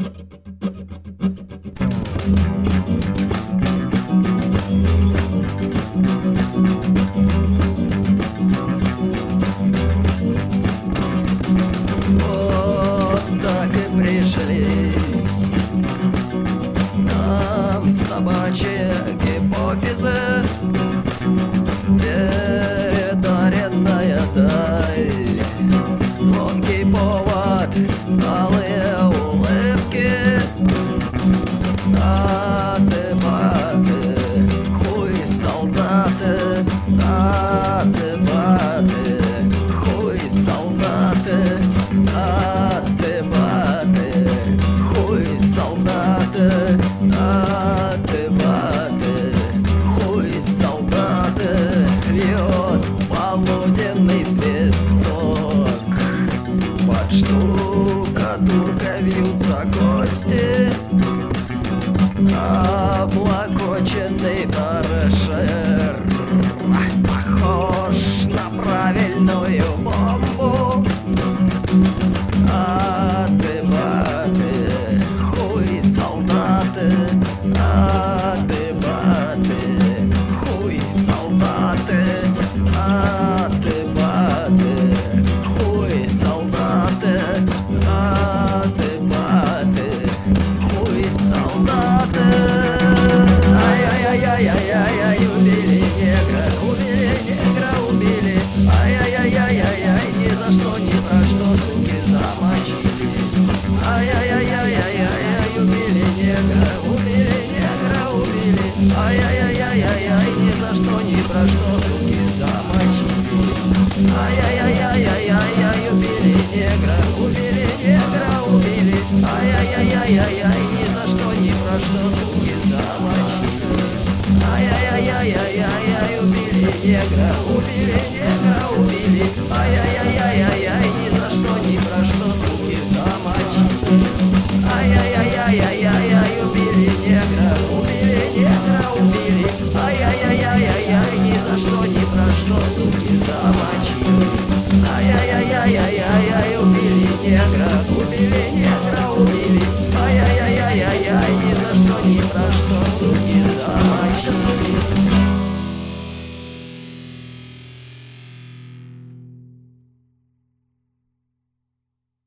Вот так и пришлись нам собачьи гипофизы, передаренная даль, звонкий повод, алые улыбки, аты-баты, хуй солдаты, аты-баты, хуй солдаты, аты-баты, хуй солдаты, аты-баты, хуй солдаты. Вьет полуденный свисток, под штукатуркой вьются кости, облокоченный торшер похож на правильную бомбу. Аты-баты, хуй солдаты, аты-баты, хуй солдаты, аты-баты, хуй солдаты, аты-баты, хуй солдаты. Ай-яй-яй-яй-яй-яй, убили негра, убили негра, убили. Ай-яй-яй-яй-яй, ни за что, ни про что, суки, замочили. Ай-яй-яй-яй-яй-яй, убили негра, убили негра, убили. Ай-яй-яй-яй-яй, ни за что, ни про что, суки, замочили. Ай-яй-яй-яй-яй, убили негра, убили негра, убили. Ай-яй-яй-яй-яй, ни за что, ни про что, суки, замочили. Ай-яй-яй-яй-яй, убили негра, убили негра, убили. Ай-яй-яй-яй-яй, ни за что, ни про что, суки, замочили. Ай-яй-яй-яй-яй, убили негра, убили негра, убили. Ай-яй-яй-яй-яй, ни за что, ни про что, суки, замочили. Ай-яй-яй-яй-яй, убили негра, убили негра, убили. Ай-яй-яй-яй-яй, ни за что, ни про что, суки.